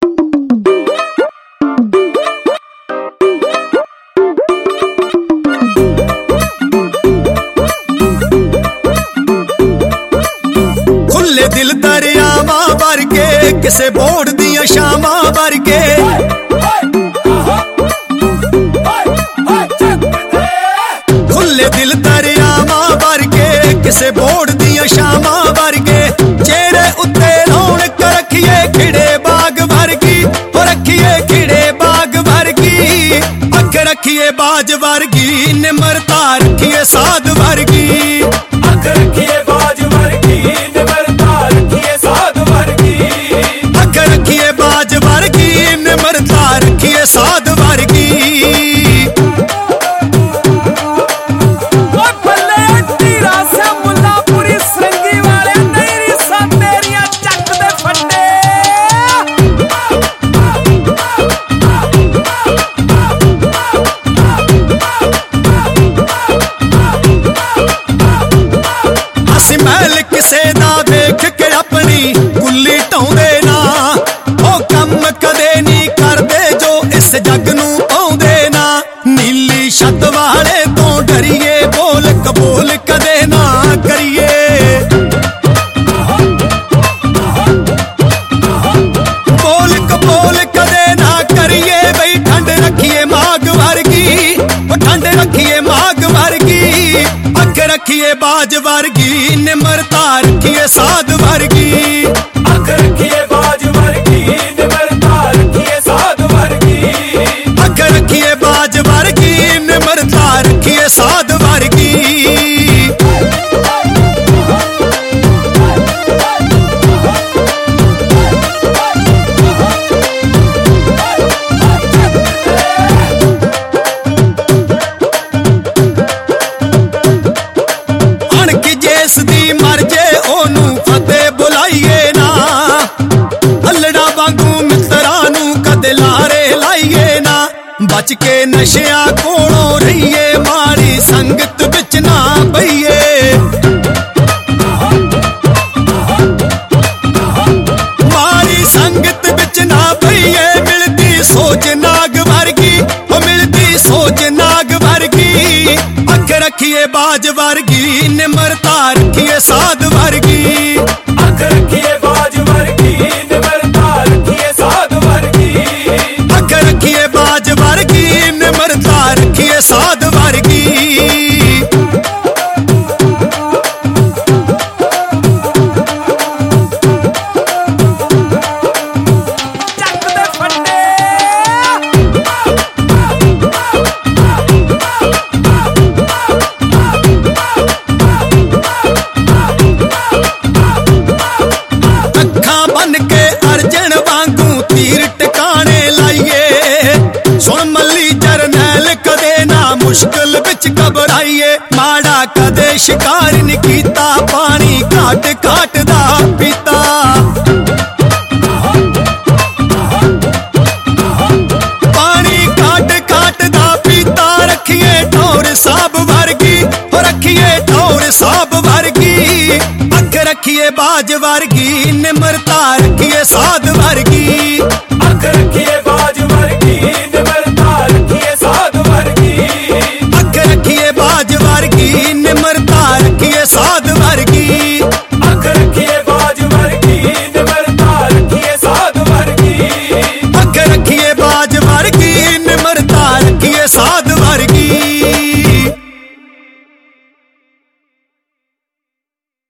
खुले दिल दरियावां वर्गे किसे बोड़ दियां शामां वर्गे खुले दिल दरियावां वर्गे किसे बोड़ दियां शामां वर्गे चेहरे उत्ते रौनक रखिए खिड़े बाग वर्गी हो रखिए खिड़े बाग वर्गी अख रखिए बाज वर्गी निमरता रखिए साध वर्गी अख रखिए बाज वर्गी निमरता रखिए साध वर्गी अख रखिए बाज वर्गी निमरता रखिए साध वर्गी महल किसे ना देख के अपनी गुल्ली ढाउंदे ना ओ कम कदे नहीं करदे जो इस जग नू पाउंदे ना नीली छत वाले तो डरिए बोल कबूल कदे ना करिए बोल कबूल कदे ना करिए बई ठंड रखिए माग वर्गी ठंड रखिए माग वर्गी अख रखिए बाज वर्गी निमरता रखिए साध वर्गी अख रखिए बाज वर्गी निमरता रखिए साध वर्गी अख रखिए बाज वर्गी निमरता रखिए साध वर्गी बच के नशिया कोलों रहिए माड़ी संगत बिच ना पईए माड़ी संगत बिच ना पईए मिलती सोच नाग वर्गी ओ मिलती सोच नाग वर्गी अख रखिए बाज वर्गी निमरता रखिए साध वर्गी अख रखिए बाज वर्गी निमरता रखिए साध वर्गी अख रखिए बाज वर्गी निमरता रखिए साध वर्गी अखां बन के अर्जन वांगू तीर टिकाने लाइए सुन मल्ली जरनैल कदे ना मुश्किल बिच घबराइए माड़ा कदे शिकार नहीं कीता पानी घाट घाट दा पीता पानी घाट घाट दा पीता रखिए ठौर साहब वर्गी रखिए ठौर साहब वर्गी अख रखिए बाज वर्गी निमरता रखिए साध